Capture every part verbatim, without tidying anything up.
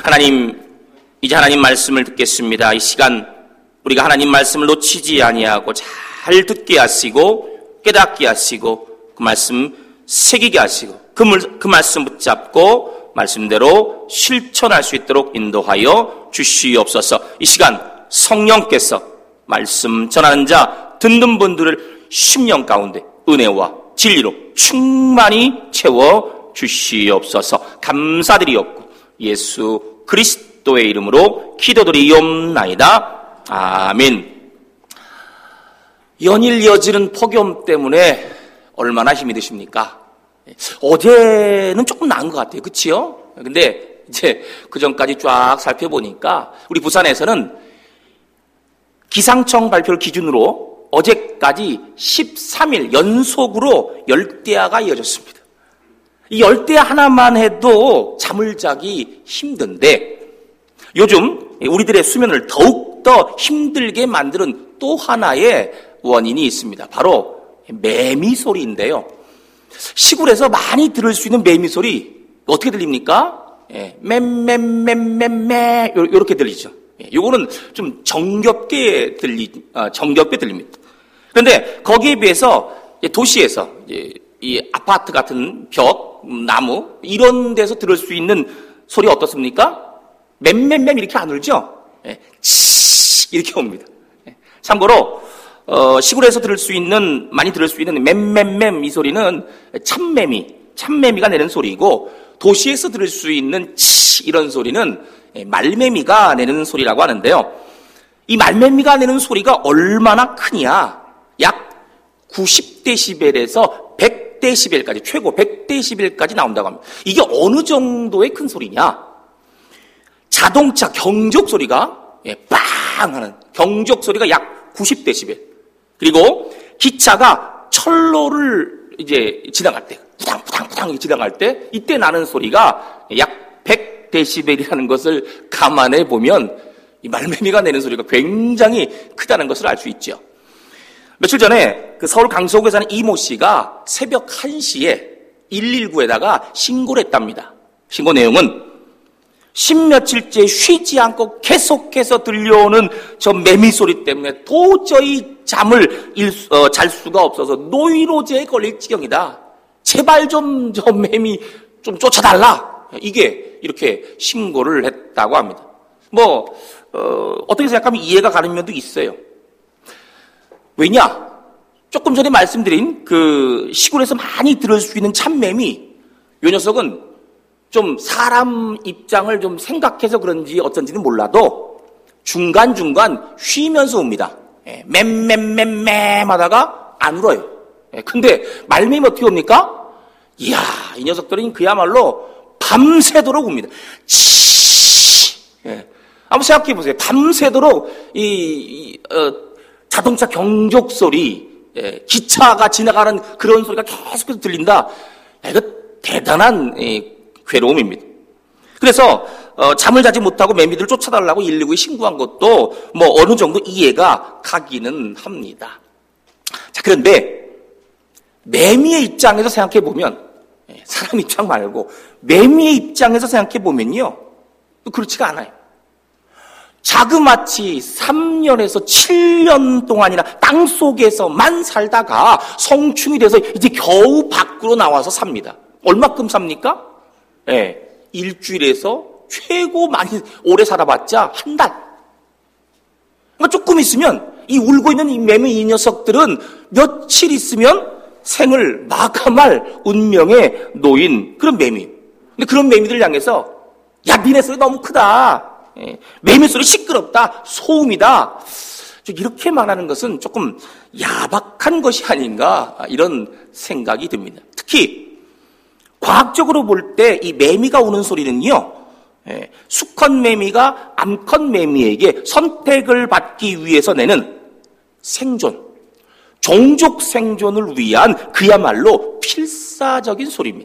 하나님, 이제 하나님 말씀을 듣겠습니다. 이 시간 우리가 하나님 말씀을 놓치지 아니하고 잘 듣게 하시고 깨닫게 하시고 그 말씀 새기게 하시고 그, 물, 그 말씀 붙잡고 말씀대로 실천할 수 있도록 인도하여 주시옵소서. 이 시간 성령께서 말씀 전하는 자 듣는 분들을 심령 가운데 은혜와 진리로 충만히 채워 주시옵소서. 감사드리옵고 예수 그리스도의 이름으로 기도드리옵나이다. 아멘. 연일 이어지는 폭염 때문에 얼마나 힘이 드십니까? 어제는 조금 나은 것 같아요. 그치요? 근데 이제 그 전까지 쫙 살펴보니까 우리 부산에서는 기상청 발표를 기준으로 어제까지 십삼 일 연속으로 열대야가 이어졌습니다. 이 열대야 하나만 해도 잠을 자기 힘든데 요즘 우리들의 수면을 더욱더 힘들게 만드는 또 하나의 원인이 있습니다. 바로 매미 소리인데요. 시골에서 많이 들을 수 있는 매미 소리 어떻게 들립니까? 예, 맴맴맴맴매 이렇게 들리죠. 예, 요거는 좀 정겹게 들리, 아, 정겹게 들립니다. 그런데 거기에 비해서 도시에서 이제 이 아파트 같은 벽, 나무 이런 데서 들을 수 있는 소리 어떻습니까? 맴맴맴 이렇게 안 울죠? 예, 치 이렇게 옵니다. 예, 참고로 어, 시골에서 들을 수 있는 많이 들을 수 있는 맴맴맴 이 소리는 참매미, 참매미가 내는 소리이고 도시에서 들을 수 있는 치 이런 소리는 말매미가 내는 소리라고 하는데요. 이 말매미가 내는 소리가 얼마나 크냐? 약 구십 데시벨에서 백 데시벨까지 최고 백 데시벨까지 나온다고 합니다. 이게 어느 정도의 큰 소리냐? 자동차 경적 소리가 예, 빵 하는 경적 소리가 약 구십 데시벨. 그리고 기차가 철로를 이제 지나갈 때, 부당부당부당 지나갈 때, 이때 나는 소리가 약 백 데시벨이라는 것을 감안해 보면 이 말매미가 내는 소리가 굉장히 크다는 것을 알 수 있죠. 며칠 전에 그 서울 강서구에 사는 이모 씨가 새벽 한 시에 일일구에다가 신고를 했답니다. 신고 내용은 십며칠째 쉬지 않고 계속해서 들려오는 저 매미 소리 때문에 도저히 잠을 일, 어, 잘 수가 없어서 노이로제에 걸릴 지경이다. 제발 좀 저 매미 좀 쫓아달라. 이게 이렇게 신고를 했다고 합니다. 뭐 어, 어떻게 생각하면 이해가 가는 면도 있어요. 왜냐? 조금 전에 말씀드린 그 시골에서 많이 들을 수 있는 참매미, 요 녀석은 좀 사람 입장을 좀 생각해서 그런지 어쩐지는 몰라도 중간중간 쉬면서 옵니다. 예, 맴맴맴맴 하다가 안 울어요. 예, 근데 말매미 어떻게 옵니까? 이야, 이 녀석들은 그야말로 밤새도록 웁니다. 치. 예. 한번 생각해 보세요. 밤새도록 이, 이 어, 자동차 경적 소리, 예, 기차가 지나가는 그런 소리가 계속해서 들린다. 야, 이거 대단한 이, 괴로움입니다. 그래서 어, 잠을 자지 못하고 매미들을 쫓아달라고 일일구에 신고한 것도 뭐 어느 정도 이해가 가기는 합니다. 자, 그런데 매미의 입장에서 생각해 보면, 사람 입장 말고 매미의 입장에서 생각해 보면요, 또 그렇지가 않아요. 자그마치 삼 년에서 칠 년 동안이나 땅 속에서만 살다가 성충이 돼서 이제 겨우 밖으로 나와서 삽니다. 얼마큼 삽니까? 예, 네, 일주일에서 최고 많이 오래 살아봤자 한 달. 그러니까 조금 있으면 이 울고 있는 이 매미 이 녀석들은 며칠 있으면 생을 마감할 운명에 놓인 그런 매미. 근데 그런 매미들을 향해서 야, 니네 소리 너무 크다. 예, 매미 소리 시끄럽다. 소음이다. 이렇게 말하는 것은 조금 야박한 것이 아닌가 이런 생각이 듭니다. 특히 과학적으로 볼 때 이 매미가 우는 소리는요, 예, 수컷 매미가 암컷 매미에게 선택을 받기 위해서 내는 생존, 종족 생존을 위한 그야말로 필사적인 소리입니다.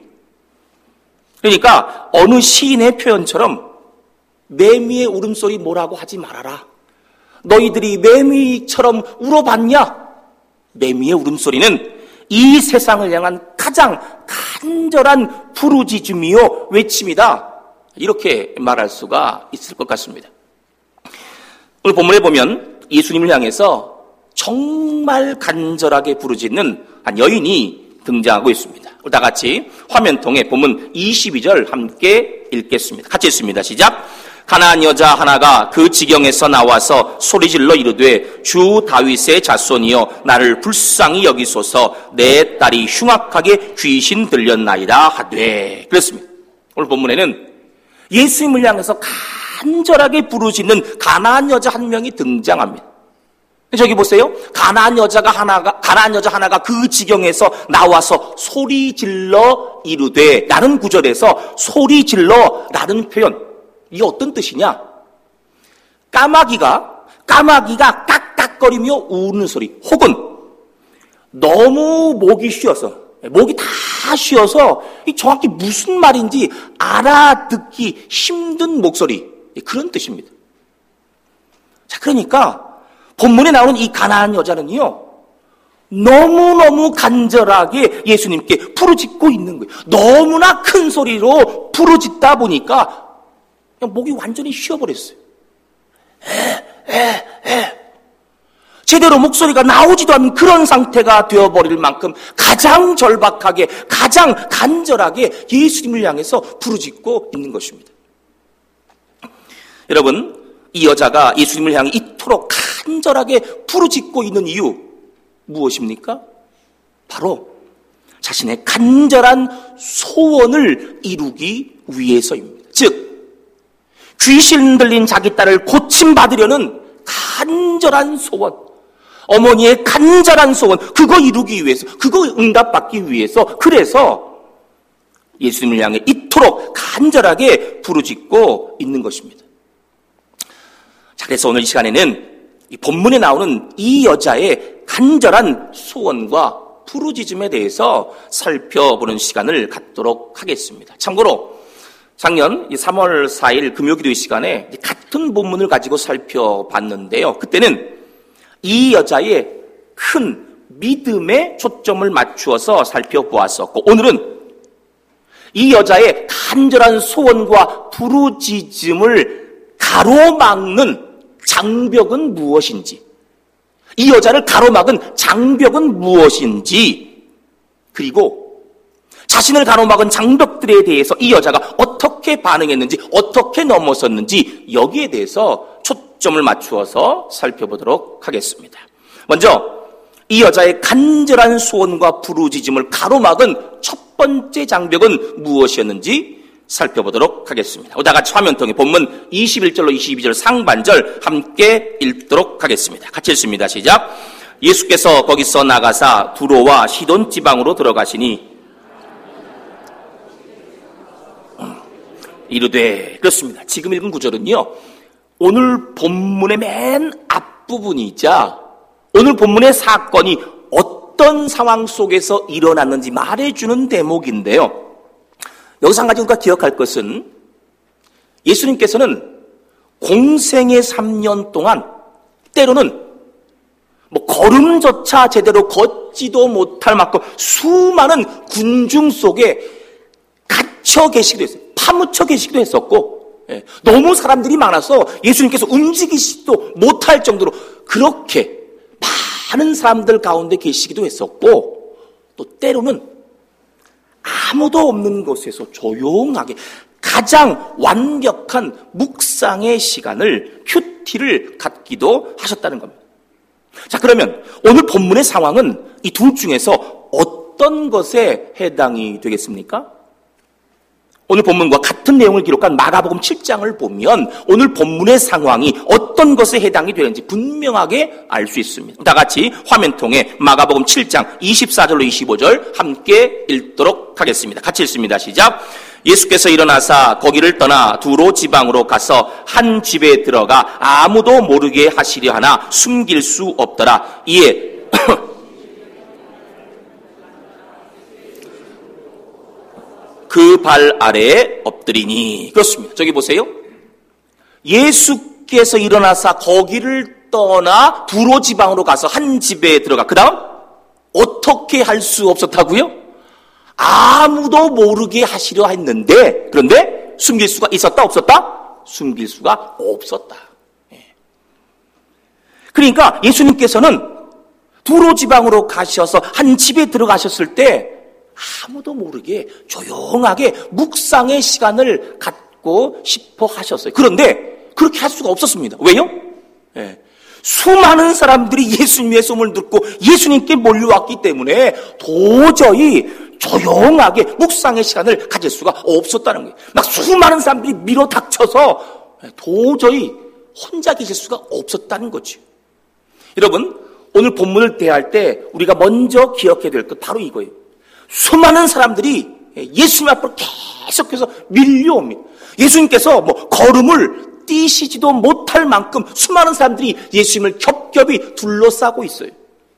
그러니까 어느 시인의 표현처럼 매미의 울음소리 뭐라고 하지 말아라. 너희들이 매미처럼 울어봤냐? 매미의 울음소리는 이 세상을 향한 가장 간절한 부르짖음이요 외침이다. 이렇게 말할 수가 있을 것 같습니다. 오늘 본문에 보면 예수님을 향해서 정말 간절하게 부르짖는 한 여인이 등장하고 있습니다. 다 같이 화면통에 본문 이십이 절 함께 읽겠습니다. 같이 읽습니다. 시작. 가나안 여자 하나가 그 지경에서 나와서 소리질러 이르되 주 다윗의 자손이여 나를 불쌍히 여기소서 내 딸이 흉악하게 귀신 들렸나이다 하되. 그렇습니다. 오늘 본문에는 예수님을 향해서 간절하게 부르짖는 가나안 여자 한 명이 등장합니다. 저기 보세요. 가나안 여자가 하나가 가나안 여자 하나가 그 지경에서 나와서 소리 질러 이르되 라는 구절에서 소리 질러 라는 표현, 이게 어떤 뜻이냐? 까마귀가 까마귀가 깍깍거리며 우는 소리, 혹은 너무 목이 쉬어서 목이 다 쉬어서 정확히 무슨 말인지 알아듣기 힘든 목소리, 그런 뜻입니다. 자, 그러니까 본문에 나오는 이 가나안 여자는요, 너무너무 간절하게 예수님께 부르짖고 있는 거예요. 너무나 큰 소리로 부르짖다 보니까 그냥 목이 완전히 쉬어버렸어요. 에, 에, 에. 제대로 목소리가 나오지도 않는 그런 상태가 되어버릴 만큼 가장 절박하게, 가장 간절하게 예수님을 향해서 부르짖고 있는 것입니다. 여러분, 이 여자가 예수님을 향해 이토록 간절하게 부르짖고 있는 이유 무엇입니까? 바로 자신의 간절한 소원을 이루기 위해서입니다. 즉, 귀신 들린 자기 딸을 고침받으려는 간절한 소원, 어머니의 간절한 소원, 그거 이루기 위해서, 그거 응답받기 위해서, 그래서 예수님을 향해 이토록 간절하게 부르짖고 있는 것입니다. 자, 그래서 오늘 이 시간에는 이 본문에 나오는 이 여자의 간절한 소원과 부르짖음에 대해서 살펴보는 시간을 갖도록 하겠습니다. 참고로 작년 삼월 사일 금요기도의 시간에 같은 본문을 가지고 살펴봤는데요. 그때는 이 여자의 큰 믿음에 초점을 맞추어서 살펴보았었고, 오늘은 이 여자의 간절한 소원과 부르짖음을 가로막는 장벽은 무엇인지, 이 여자를 가로막은 장벽은 무엇인지, 그리고 자신을 가로막은 장벽들에 대해서 이 여자가 어떻게 반응했는지, 어떻게 넘어섰는지, 여기에 대해서 초점을 맞추어서 살펴보도록 하겠습니다. 먼저 이 여자의 간절한 소원과 부르짖음을 가로막은 첫 번째 장벽은 무엇이었는지 살펴보도록 하겠습니다. 다 같이 화면통에 본문 이십일 절로 이십이 절 상반절 함께 읽도록 하겠습니다. 같이 읽습니다. 시작. 예수께서 거기서 나가사 두로와 시돈 지방으로 들어가시니 이르되. 그렇습니다. 지금 읽은 구절은요, 오늘 본문의 맨 앞부분이자 오늘 본문의 사건이 어떤 상황 속에서 일어났는지 말해주는 대목인데요. 여기서 한 가지 우리가 기억할 것은, 예수님께서는 공생의 삼 년 동안 때로는 뭐 걸음조차 제대로 걷지도 못할 만큼 수많은 군중 속에 갇혀 계시기도 했어요. 파묻혀 계시기도 했었고, 예, 너무 사람들이 많아서 예수님께서 움직이시지도 못할 정도로 그렇게 많은 사람들 가운데 계시기도 했었고, 또 때로는 아무도 없는 곳에서 조용하게 가장 완벽한 묵상의 시간을, 큐티를 갖기도 하셨다는 겁니다. 자, 그러면 오늘 본문의 상황은 이 둘 중에서 어떤 것에 해당이 되겠습니까? 오늘 본문과 같은 내용을 기록한 마가복음 칠 장을 보면 오늘 본문의 상황이 어떤 것에 해당이 되는지 분명하게 알 수 있습니다. 다 같이 화면통에 마가복음 칠 장 이십사 절로 이십오 절 함께 읽도록 하겠습니다. 같이 읽습니다. 시작. 예수께서 일어나사 거기를 떠나 두로 지방으로 가서 한 집에 들어가 아무도 모르게 하시려 하나 숨길 수 없더라. 이에 그 발 아래에 엎드리니. 그렇습니다. 저기 보세요. 예수께서 일어나사 거기를 떠나 두로 지방으로 가서 한 집에 들어가. 그 다음 어떻게 할 수 없었다고요? 아무도 모르게 하시려 했는데, 그런데 숨길 수가 있었다 없었다? 숨길 수가 없었다. 그러니까 예수님께서는 두로 지방으로 가셔서 한 집에 들어가셨을 때 아무도 모르게 조용하게 묵상의 시간을 갖고 싶어 하셨어요. 그런데 그렇게 할 수가 없었습니다. 왜요? 예. 수많은 사람들이 예수님의 소문을 듣고 예수님께 몰려왔기 때문에 도저히 조용하게 묵상의 시간을 가질 수가 없었다는 거예요. 막 수많은 사람들이 밀어닥쳐서 도저히 혼자 계실 수가 없었다는 거죠. 여러분, 오늘 본문을 대할 때 우리가 먼저 기억해야 될 것 바로 이거예요. 수많은 사람들이 예수님 앞으로 계속해서 밀려옵니다. 예수님께서 뭐 걸음을 뛰시지도 못할 만큼 수많은 사람들이 예수님을 겹겹이 둘러싸고 있어요.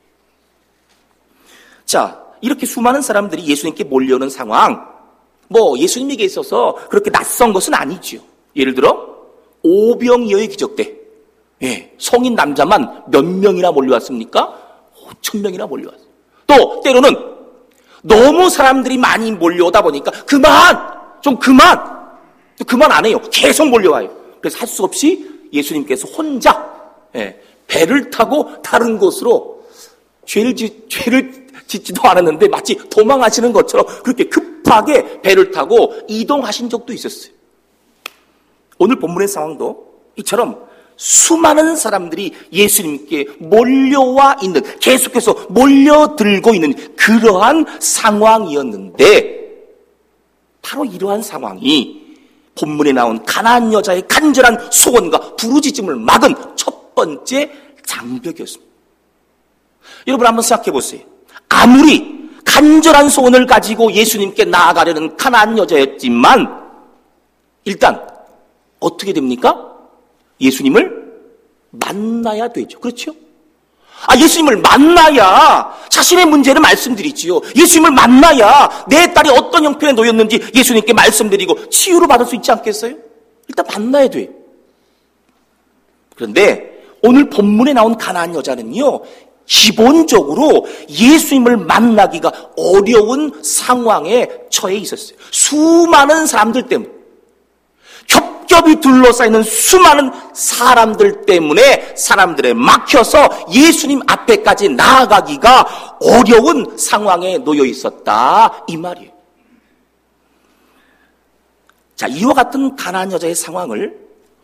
자, 이렇게 수많은 사람들이 예수님께 몰려오는 상황, 뭐 예수님에게 있어서 그렇게 낯선 것은 아니죠. 예를 들어 오병이어의 기적 때 예, 성인 남자만 몇 명이나 몰려왔습니까? 오천 명이나 몰려왔어요. 또 때로는 너무 사람들이 많이 몰려오다 보니까 그만! 좀 그만! 또 그만 안 해요. 계속 몰려와요. 그래서 할 수 없이 예수님께서 혼자 예, 배를 타고 다른 곳으로 죄를, 짓, 죄를 짓지도 않았는데 마치 도망하시는 것처럼 그렇게 급하게 배를 타고 이동하신 적도 있었어요. 오늘 본문의 상황도 이처럼 수많은 사람들이 예수님께 몰려와 있는, 계속해서 몰려들고 있는 그러한 상황이었는데 바로 이러한 상황이 본문에 나온 가나안 여자의 간절한 소원과 부르짖음을 막은 첫 번째 장벽이었습니다. 여러분 한번 생각해 보세요. 아무리 간절한 소원을 가지고 예수님께 나아가려는 가나안 여자였지만 일단 어떻게 됩니까? 예수님을 만나야 되죠. 그렇죠? 아, 예수님을 만나야 자신의 문제를 말씀드리지요. 예수님을 만나야 내 딸이 어떤 형편에 놓였는지 예수님께 말씀드리고 치유를 받을 수 있지 않겠어요? 일단 만나야 돼요. 그런데 오늘 본문에 나온 가나안 여자는요, 기본적으로 예수님을 만나기가 어려운 상황에 처해 있었어요. 수많은 사람들 때문에, 겹겹이 둘러싸이는 수많은 사람들 때문에 사람들에 막혀서 예수님 앞에까지 나아가기가 어려운 상황에 놓여 있었다, 이 말이에요. 자, 이와 같은 가나안 여자의 상황을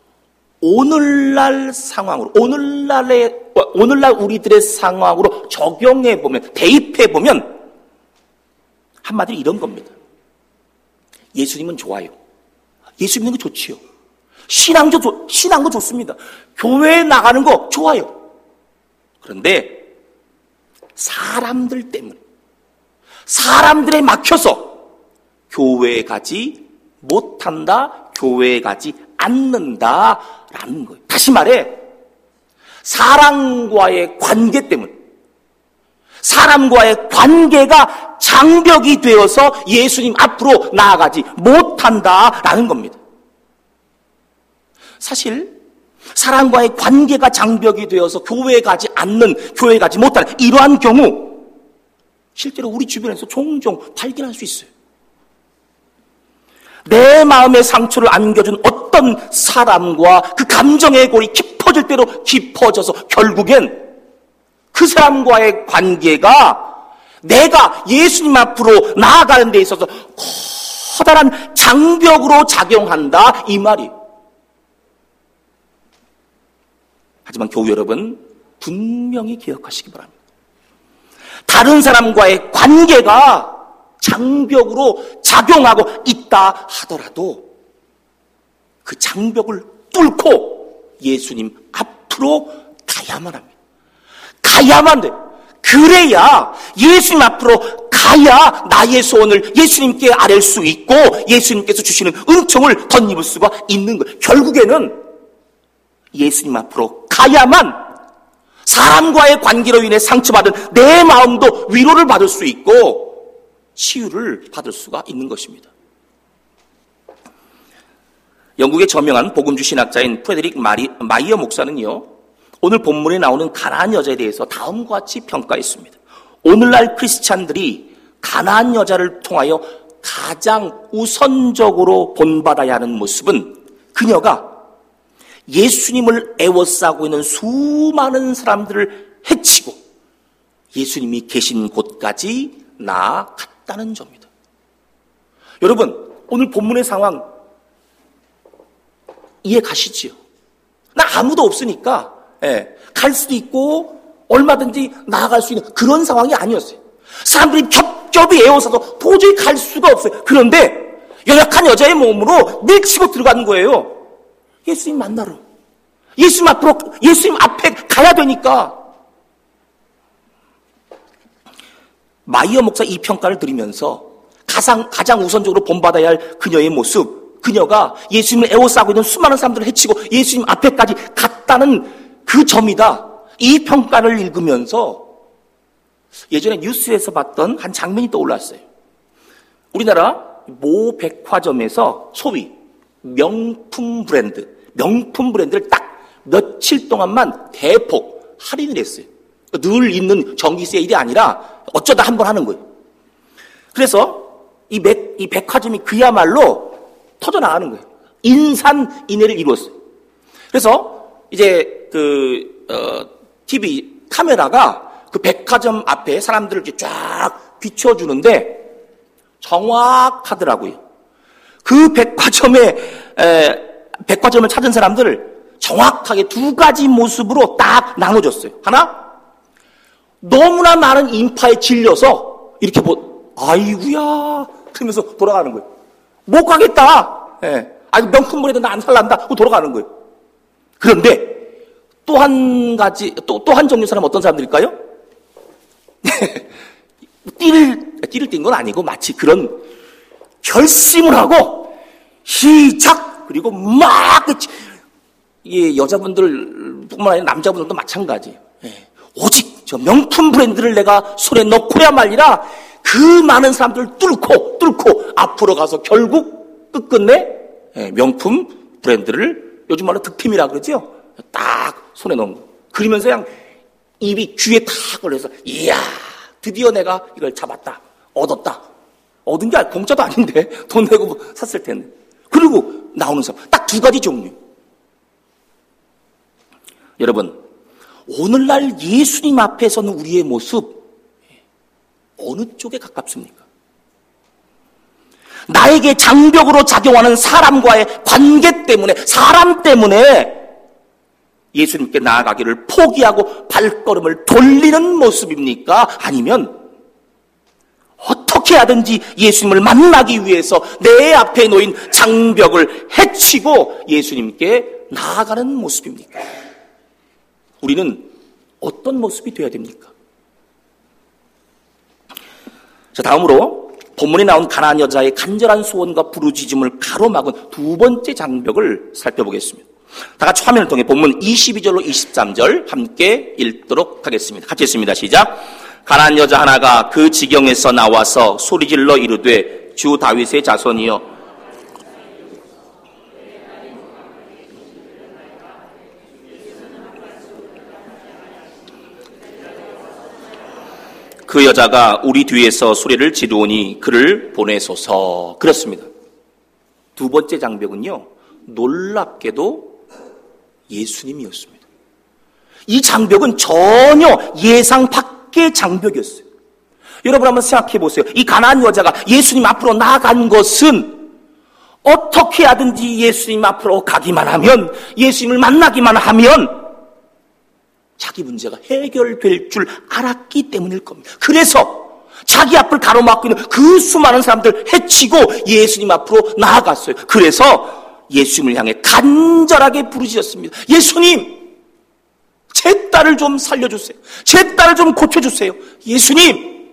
오늘날 상황으로, 오늘날의, 오늘날 우리들의 상황으로 적용해 보면, 대입해 보면 한마디로 이런 겁니다. 예수님은 좋아요. 예수 믿는 거 좋지요. 신앙도, 좋, 신앙도 좋습니다. 교회에 나가는 거 좋아요. 그런데 사람들 때문에, 사람들에 막혀서 교회에 가지 못한다, 교회에 가지 않는다라는 거예요. 다시 말해, 사람과의 관계 때문에, 사람과의 관계가 장벽이 되어서 예수님 앞으로 나아가지 못한다라는 겁니다. 사실 사람과의 관계가 장벽이 되어서 교회에 가지 않는, 교회에 가지 못하는 이러한 경우 실제로 우리 주변에서 종종 발견할 수 있어요. 내 마음의 상처를 안겨준 어떤 사람과 그 감정의 골이 깊어질 대로 깊어져서 결국엔 그 사람과의 관계가 내가 예수님 앞으로 나아가는 데 있어서 커다란 장벽으로 작용한다, 이 말이에요. 하지만 교우 여러분, 분명히 기억하시기 바랍니다. 다른 사람과의 관계가 장벽으로 작용하고 있다 하더라도 그 장벽을 뚫고 예수님 앞으로 가야만 합니다. 가야만 돼요. 그래야 예수님 앞으로 가야 나의 소원을 예수님께 아뢰 수 있고 예수님께서 주시는 은총을 덧입을 수가 있는 거예요. 결국에는 예수님 앞으로 가야만 사람과의 관계로 인해 상처받은 내 마음도 위로를 받을 수 있고 치유를 받을 수가 있는 것입니다. 영국의 저명한 복음주 신학자인 프레데릭 마리, 마이어 목사는요, 오늘 본문에 나오는 가나안 여자에 대해서 다음과 같이 평가했습니다. 오늘날 크리스찬들이 가나안 여자를 통하여 가장 우선적으로 본받아야 하는 모습은 그녀가 예수님을 애워싸고 있는 수많은 사람들을 해치고 예수님이 계신 곳까지 나아갔다는 점입니다. 여러분, 오늘 본문의 상황 이해 가시지요? 나 아무도 없으니까 예, 갈 수도 있고 얼마든지 나아갈 수 있는 그런 상황이 아니었어요. 사람들이 겹겹이 에워싸서 도저히 갈 수가 없어요. 그런데 연약한 여자의 몸으로 밀치고 들어가는 거예요. 예수님 만나러. 예수님 앞으로, 예수님 앞에 가야 되니까. 마이어 목사 이 평가를 드리면서 가장, 가장 우선적으로 본받아야 할 그녀의 모습, 그녀가 예수님을 에워싸고 있는 수많은 사람들을 해치고 예수님 앞에까지 갔다는 그 점이다. 이 평가를 읽으면서 예전에 뉴스에서 봤던 한 장면이 떠올랐어요. 우리나라 모 백화점에서 소위 명품 브랜드, 명품 브랜드를 딱 며칠 동안만 대폭 할인을 했어요. 늘 있는 정기 세일이 아니라 어쩌다 한 번 하는 거예요. 그래서 이, 백, 이 백화점이 그야말로 터져나가는 거예요. 인산인해를 이루었어요. 그래서 이제 그 어, 티비 카메라가 그 백화점 앞에 사람들을 이렇게 쫙 비춰주는데 정확하더라고요. 그 백화점에 에, 백화점을 찾은 사람들을 정확하게 두 가지 모습으로 딱 나눠줬어요. 하나, 너무나 많은 인파에 질려서 이렇게 보, 아이구야 그러면서 돌아가는 거예요. 못 가겠다. 예. 아니 명품 브랜드 나 안 살란다. 하고 돌아가는 거예요. 그런데 또 한 가지, 또 또 한 종류 사람 어떤 사람들일까요? 띠를 띠를 띈 건 아니고 마치 그런 결심을 하고 시작 그리고 막 이게 여자분들뿐만 아니라 남자분들도 마찬가지예요. 예. 오직 저 명품 브랜드를 내가 손에 넣고야 말리라 그 많은 사람들을 뚫고 뚫고 앞으로 가서 결국 끝끝내 예, 명품 브랜드를 요즘 말로 득템이라 그러죠. 딱 손에 넣은 거. 그러면서 그냥 입이 귀에 탁 걸려서 이야 드디어 내가 이걸 잡았다. 얻었다. 얻은 게 공짜도 아닌데 돈 내고 샀을 텐데. 그리고 나오는 사람 딱 두 가지 종류. 여러분 오늘날 예수님 앞에 서는 우리의 모습 어느 쪽에 가깝습니까? 나에게 장벽으로 작용하는 사람과의 관계 때문에 사람 때문에 예수님께 나아가기를 포기하고 발걸음을 돌리는 모습입니까? 아니면 어떻게 하든지 예수님을 만나기 위해서 내 앞에 놓인 장벽을 해치고 예수님께 나아가는 모습입니까? 우리는 어떤 모습이 되어야 됩니까? 자, 다음으로 본문에 나온 가나안 여자의 간절한 소원과 부르짖음을 가로막은 두 번째 장벽을 살펴보겠습니다. 다 같이 화면을 통해 본문 이십이 절로 이십삼 절 함께 읽도록 하겠습니다. 같이 읽습니다. 시작. 가나안 여자 하나가 그 지경에서 나와서 소리질러 이르되 주 다윗의 자손이여 그 여자가 우리 뒤에서 소리를 지르오니 그를 보내소서. 그렇습니다. 두 번째 장벽은요, 놀랍게도 예수님이었습니다. 이 장벽은 전혀 예상 밖의 장벽이었어요. 여러분 한번 생각해 보세요. 이 가나안 여자가 예수님 앞으로 나아간 것은 어떻게 하든지 예수님 앞으로 가기만 하면, 예수님을 만나기만 하면 자기 문제가 해결될 줄 알았기 때문일 겁니다. 그래서 자기 앞을 가로막고 있는 그 수많은 사람들 해치고 예수님 앞으로 나아갔어요. 그래서 예수님을 향해 간절하게 부르짖었습니다. 예수님, 제 딸을 좀 살려주세요. 제 딸을 좀 고쳐주세요. 예수님.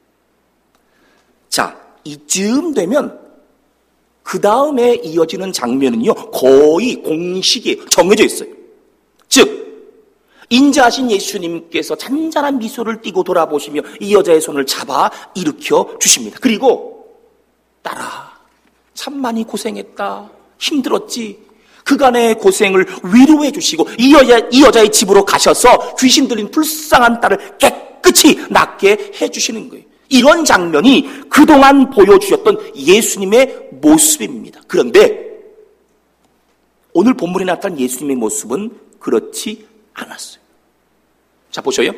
자, 이쯤 되면 그 다음에 이어지는 장면은요, 거의 공식이 정해져 있어요. 즉, 인자하신 예수님께서 잔잔한 미소를 띠고 돌아보시며 이 여자의 손을 잡아 일으켜 주십니다. 그리고 딸아, 참 많이 고생했다. 힘들었지. 그간의 고생을 위로해 주시고 이 여자, 이 여자의 집으로 가셔서 귀신 들린 불쌍한 딸을 깨끗이 낫게 해 주시는 거예요. 이런 장면이 그동안 보여주셨던 예수님의 모습입니다. 그런데 오늘 본문에 나타난 예수님의 모습은 그렇지 않았어요. 자, 보셔요.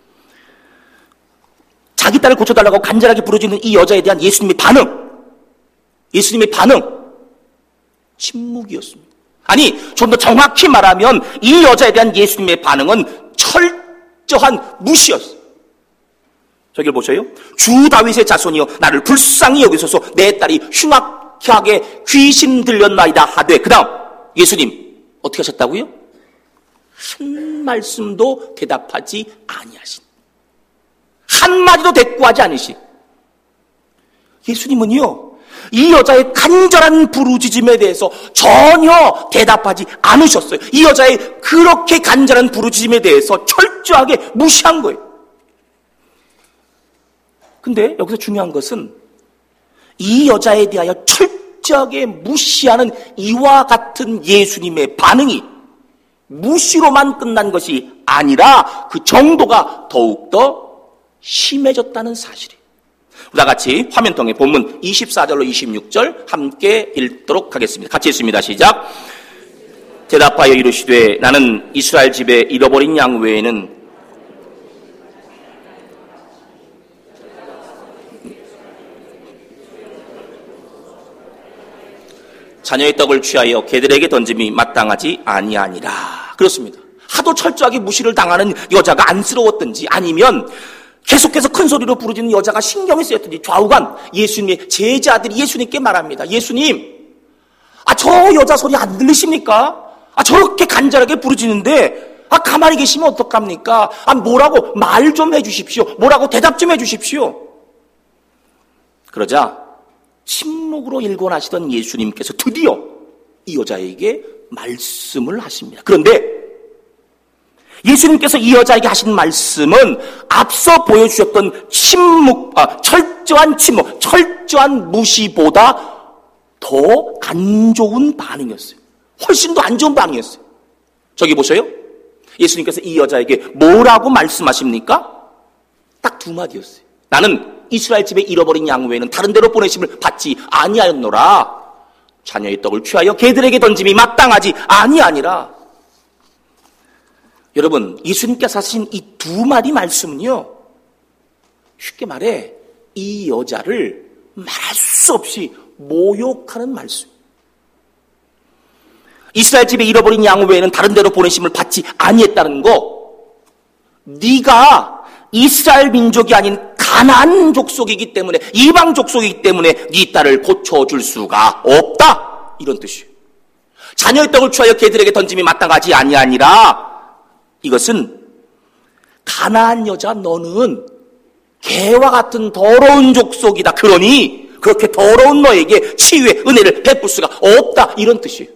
자기 딸을 고쳐달라고 간절하게 부르짖는 이 여자에 대한 예수님의 반응. 예수님의 반응. 침묵이었습니다. 아니, 좀 더 정확히 말하면 이 여자에 대한 예수님의 반응은 철저한 무시였어요. 저기를 보셔요. 주 다윗의 자손이여 나를 불쌍히 여기소서 내 딸이 흉악하게 귀신 들렸나이다 하되, 그 다음 예수님 어떻게 하셨다고요? 한 말씀도 대답하지 아니하신, 한마디도 대꾸하지 않으신 예수님은요, 이 여자의 간절한 부르짖음에 대해서 전혀 대답하지 않으셨어요. 이 여자의 그렇게 간절한 부르짖음에 대해서 철저하게 무시한 거예요. 근데 여기서 중요한 것은 이 여자에 대하여 철저하게 무시하는 이와 같은 예수님의 반응이 무시로만 끝난 것이 아니라 그 정도가 더욱더 심해졌다는 사실이에요. 다 같이 화면통에 본문 이십사 절로 이십육 절 함께 읽도록 하겠습니다. 같이 읽습니다. 시작. 대답하여 이르시되 나는 이스라엘 집에 잃어버린 양 외에는 자녀의 떡을 취하여 개들에게 던짐이 마땅하지 아니하니라. 그렇습니다. 하도 철저하게 무시를 당하는 여자가 안쓰러웠든지 아니면 계속해서 큰 소리로 부르짖는 여자가 신경이 쓰였든지 좌우간 예수님의 제자들이 예수님께 말합니다. 예수님, 아, 저 여자 소리 안 들리십니까? 아, 저렇게 간절하게 부르짖는데 아, 가만히 계시면 어떡합니까? 아, 뭐라고 말 좀 해주십시오. 뭐라고 대답 좀 해주십시오. 그러자 침묵으로 일관하시던 예수님께서 드디어 이 여자에게 말씀을 하십니다. 그런데 예수님께서 이 여자에게 하신 말씀은 앞서 보여주셨던 침묵, 아, 철저한 침묵, 철저한 무시보다 더 안 좋은 반응이었어요. 훨씬 더 안 좋은 반응이었어요. 저기 보세요. 예수님께서 이 여자에게 뭐라고 말씀하십니까? 딱 두 마디였어요. 나는 이스라엘 집에 잃어버린 양 외에는 다른 데로 보내심을 받지 아니하였노라. 자녀의 떡을 취하여 개들에게 던짐이 마땅하지 아니하니라. 여러분, 예수님께서 하신 이 두 마디 말씀은요, 쉽게 말해 이 여자를 말할 수 없이 모욕하는 말씀. 이스라엘 집에 잃어버린 양 외에는 다른 데로 보내심을 받지 아니했다는 거, 네가 이스라엘 민족이 아닌 가나안 족속이기 때문에, 이방 족속이기 때문에 네 딸을 고쳐줄 수가 없다, 이런 뜻이에요. 자녀의 떡을 취하여 개들에게 던짐이 마땅하지 아니하니라. 이것은 가나안 여자 너는 개와 같은 더러운 족속이다. 그러니 그렇게 더러운 너에게 치유의 은혜를 베풀 수가 없다, 이런 뜻이에요.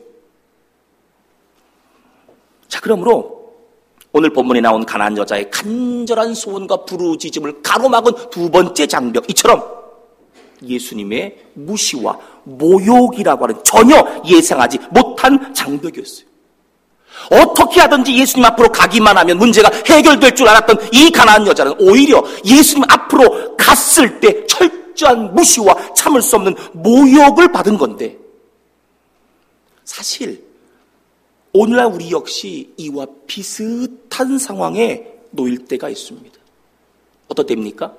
자, 그러므로 오늘 본문에 나온 가나안 여자의 간절한 소원과 부르짖음을 가로막은 두 번째 장벽, 이처럼 예수님의 무시와 모욕이라고 하는 전혀 예상하지 못한 장벽이었어요. 어떻게 하든지 예수님 앞으로 가기만 하면 문제가 해결될 줄 알았던 이 가나안 여자는 오히려 예수님 앞으로 갔을 때 철저한 무시와 참을 수 없는 모욕을 받은 건데, 사실 오늘날 우리 역시 이와 비슷한 상황에 놓일 때가 있습니다. 어떤 때입니까?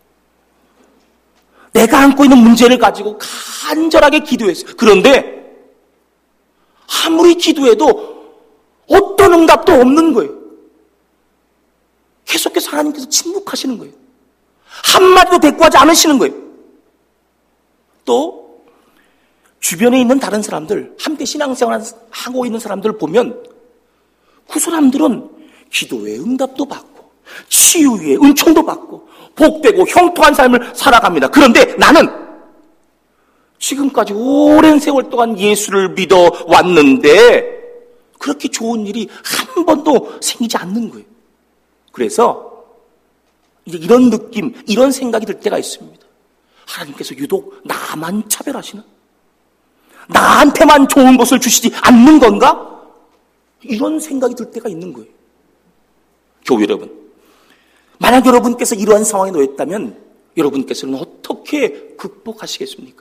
내가 안고 있는 문제를 가지고 간절하게 기도했어요. 그런데 아무리 기도해도 어떤 응답도 없는 거예요. 계속해서 하나님께서 침묵하시는 거예요. 한마디도 대꾸하지 않으시는 거예요. 또 주변에 있는 다른 사람들, 함께 신앙생활 하고 있는 사람들을 보면 그 사람들은 기도의 응답도 받고 치유의 은총도 받고 복되고 형통한 삶을 살아갑니다. 그런데 나는 지금까지 오랜 세월 동안 예수를 믿어 왔는데 그렇게 좋은 일이 한 번도 생기지 않는 거예요. 그래서 이제 이런 느낌, 이런 생각이 들 때가 있습니다. 하나님께서 유독 나만 차별하시나? 나한테만 좋은 것을 주시지 않는 건가? 이런 생각이 들 때가 있는 거예요. 교회 여러분, 만약 여러분께서 이러한 상황에 놓였다면 여러분께서는 어떻게 극복하시겠습니까?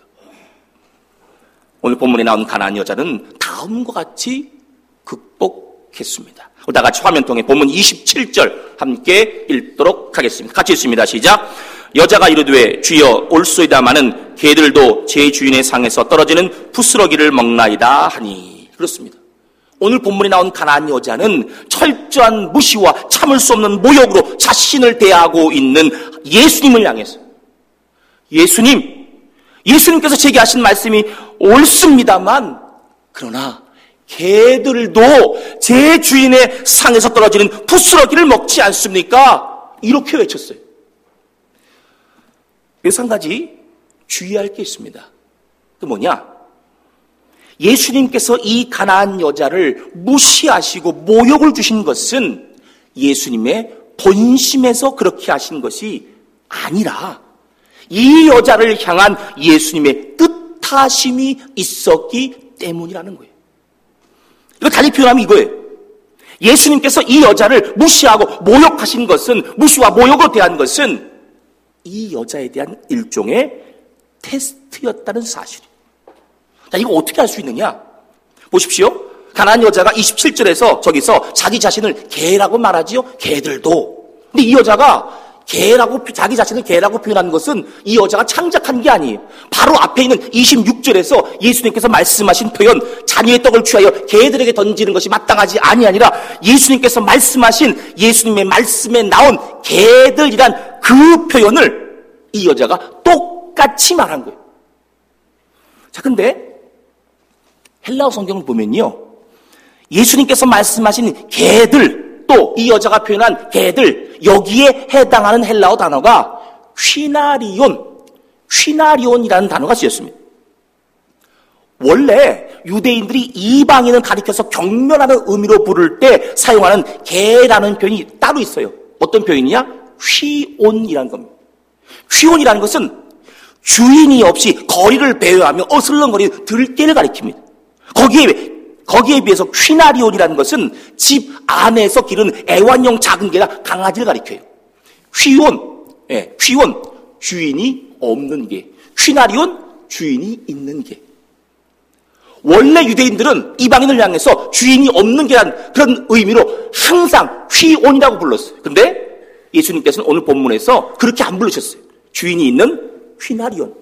오늘 본문에 나온 가나안 여자는 다음과 같이 극복했습니다. 다 같이 화면통에 본문 이십칠 절 함께 읽도록 하겠습니다. 같이 읽습니다. 시작. 여자가 이르되 주여 올소이다마는 개들도 제 주인의 상에서 떨어지는 부스러기를 먹나이다 하니. 그렇습니다. 오늘 본문에 나온 가나안 여자는 철저한 무시와 참을 수 없는 모욕으로 자신을 대하고 있는 예수님을 향해서, 예수님, 예수님께서 제게 하신 말씀이 옳습니다만 그러나 개들도 제 주인의 상에서 떨어지는 부스러기를 먹지 않습니까? 이렇게 외쳤어요. 그래서 한 가지 주의할 게 있습니다. 그 뭐냐? 예수님께서 이 가나안 여자를 무시하시고 모욕을 주신 것은 예수님의 본심에서 그렇게 하신 것이 아니라 이 여자를 향한 예수님의 뜻하심이 있었기 때문이라는 거예요. 이거 달리 표현하면 이거예요. 예수님께서 이 여자를 무시하고 모욕하신 것은, 무시와 모욕으로 대한 것은 이 여자에 대한 일종의 테스트였다는 사실이에요. 자, 이거 어떻게 할 수 있느냐? 보십시오. 가나안 여자가 이십칠 절에서 저기서 자기 자신을 개라고 말하지요. 개들도. 근데 이 여자가 개라고, 자기 자신을 개라고 표현한 것은 이 여자가 창작한 게 아니에요. 바로 앞에 있는 이십육 절에서 예수님께서 말씀하신 표현, 자녀의 떡을 취하여 개들에게 던지는 것이 마땅하지 아니 아니라 예수님께서 말씀하신 예수님의 말씀에 나온 개들이란 그 표현을 이 여자가 똑같이 말한 거예요. 자, 근데 헬라어 성경을 보면요, 예수님께서 말씀하신 개들, 또 이 여자가 표현한 개들, 여기에 해당하는 헬라어 단어가 퀴나리온, 퀴나리온이라는 단어가 쓰였습니다. 원래 유대인들이 이방인을 가리켜서 경멸하는 의미로 부를 때 사용하는 개라는 표현이 따로 있어요. 어떤 표현이냐? 퀴온이라는 겁니다. 퀴온이라는 것은 주인이 없이 거리를 배회하며 어슬렁거리는 들개를 가리킵니다. 거기에 거기에 비해서 퀴나리온이라는 것은 집 안에서 기르는 애완용 작은 개나 강아지를 가리켜요. 퀴온, 예, 퀴온, 주인이 없는 개. 퀴나리온, 주인이 있는 개. 원래 유대인들은 이방인을 향해서 주인이 없는 개란 그런 의미로 항상 퀴온이라고 불렀어요. 근데 예수님께서는 오늘 본문에서 그렇게 안 부르셨어요. 주인이 있는 퀴나리온.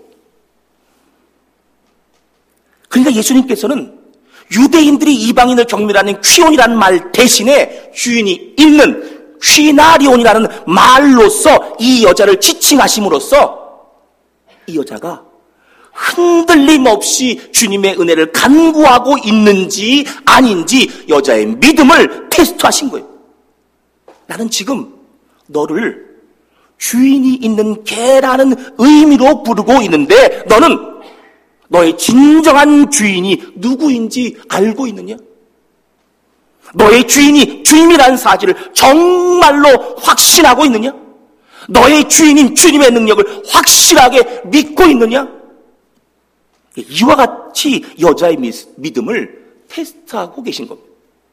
그러니까 예수님께서는 유대인들이 이방인을 경멸하는 퀴온이라는 말 대신에 주인이 있는 퀴나리온이라는 말로서 이 여자를 지칭하심으로써 이 여자가 흔들림 없이 주님의 은혜를 간구하고 있는지 아닌지 여자의 믿음을 테스트하신 거예요. 나는 지금 너를 주인이 있는 개라는 의미로 부르고 있는데 너는 너의 진정한 주인이 누구인지 알고 있느냐? 너의 주인이 주님이라는 사실을 정말로 확신하고 있느냐? 너의 주인인 주님의 능력을 확실하게 믿고 있느냐? 이와 같이 여자의 믿음을 테스트하고 계신 겁니다.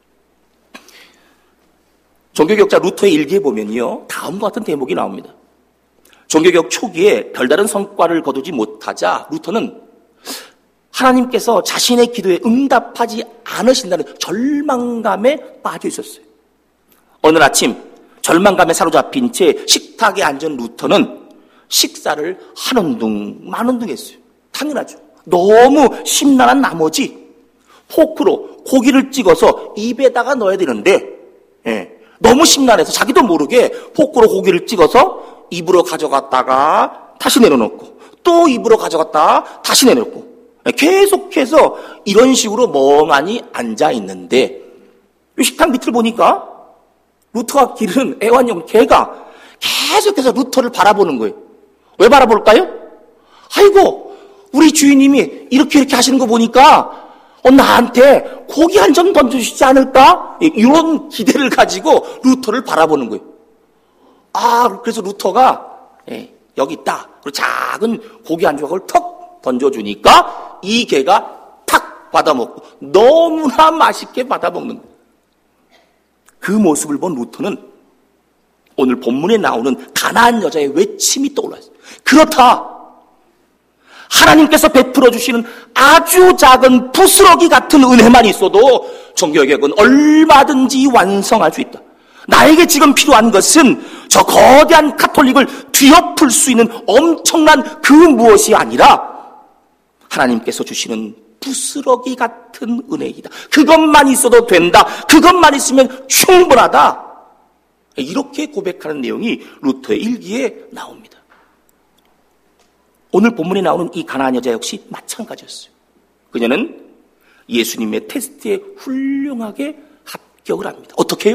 종교개혁자 루터의 일기에 보면요, 다음과 같은 대목이 나옵니다. 종교개혁 초기에 별다른 성과를 거두지 못하자 루터는 하나님께서 자신의 기도에 응답하지 않으신다는 절망감에 빠져 있었어요. 어느 아침 절망감에 사로잡힌 채 식탁에 앉은 루터는 식사를 하는 둥 마는 둥 했어요. 당연하죠. 너무 심란한 나머지 포크로 고기를 찍어서 입에다가 넣어야 되는데, 예, 너무 심란해서 자기도 모르게 포크로 고기를 찍어서 입으로 가져갔다가 다시 내려놓고 또 입으로 가져갔다가 다시 내려놓고 계속해서 이런 식으로 멍하니 앉아있는데 식탁 밑을 보니까 루터가 기른 애완용 개가 계속해서 루터를 바라보는 거예요. 왜 바라볼까요? 아이고, 우리 주인님이 이렇게 이렇게 하시는 거 보니까 어, 나한테 고기 한 점 던져주시지 않을까? 이런 기대를 가지고 루터를 바라보는 거예요. 아, 그래서 루터가 예, 여기 있다. 그리고 작은 고기 한 조각을 턱 던져주니까 이 개가 탁 받아먹고 너무나 맛있게 받아먹는 거예요. 그 모습을 본 루터는 오늘 본문에 나오는 가나안 여자의 외침이 떠올라요. 그렇다. 하나님께서 베풀어 주시는 아주 작은 부스러기 같은 은혜만 있어도 종교개혁은 얼마든지 완성할 수 있다. 나에게 지금 필요한 것은 저 거대한 가톨릭을 뒤엎을 수 있는 엄청난 그 무엇이 아니라 하나님께서 주시는 부스러기 같은 은혜이다. 그것만 있어도 된다. 그것만 있으면 충분하다. 이렇게 고백하는 내용이 루터의 일기에 나옵니다. 오늘 본문에 나오는 이 가나안 여자 역시 마찬가지였어요. 그녀는 예수님의 테스트에 훌륭하게 합격을 합니다. 어떻게 해요?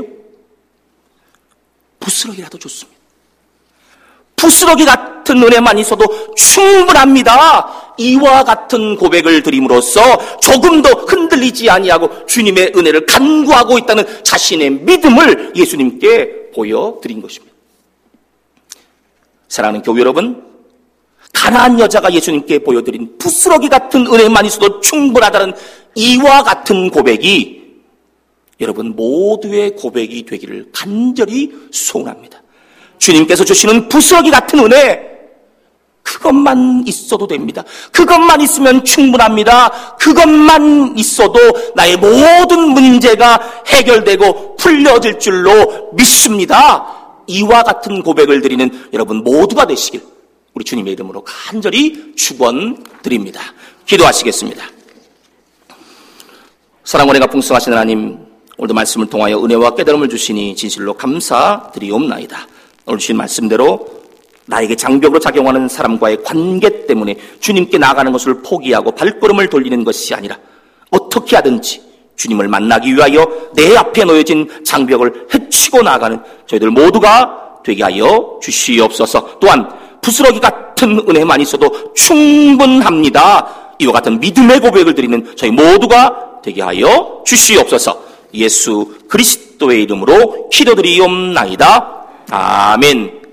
부스러기라도 좋습니다. 부스러기 같은 은혜만 있어도 충분합니다. 이와 같은 고백을 드림으로써 조금도 흔들리지 아니하고 주님의 은혜를 간구하고 있다는 자신의 믿음을 예수님께 보여드린 것입니다. 사랑하는 교회 여러분, 가나안 여자가 예수님께 보여드린 부스러기 같은 은혜만 있어도 충분하다는 이와 같은 고백이 여러분 모두의 고백이 되기를 간절히 소원합니다. 주님께서 주시는 부스러기 같은 은혜, 그것만 있어도 됩니다. 그것만 있으면 충분합니다. 그것만 있어도 나의 모든 문제가 해결되고 풀려질 줄로 믿습니다. 이와 같은 고백을 드리는 여러분 모두가 되시길 우리 주님의 이름으로 간절히 축원드립니다. 기도하시겠습니다. 사랑과 은혜가 풍성하신 하나님, 오늘도 말씀을 통하여 은혜와 깨달음을 주시니 진실로 감사드리옵나이다. 오늘 주신 말씀대로 나에게 장벽으로 작용하는 사람과의 관계 때문에 주님께 나아가는 것을 포기하고 발걸음을 돌리는 것이 아니라 어떻게 하든지 주님을 만나기 위하여 내 앞에 놓여진 장벽을 헤치고 나아가는 저희들 모두가 되게 하여 주시옵소서. 또한 부스러기 같은 은혜만 있어도 충분합니다. 이와 같은 믿음의 고백을 드리는 저희 모두가 되게 하여 주시옵소서. 예수 그리스도의 이름으로 기도드리옵나이다. 아멘.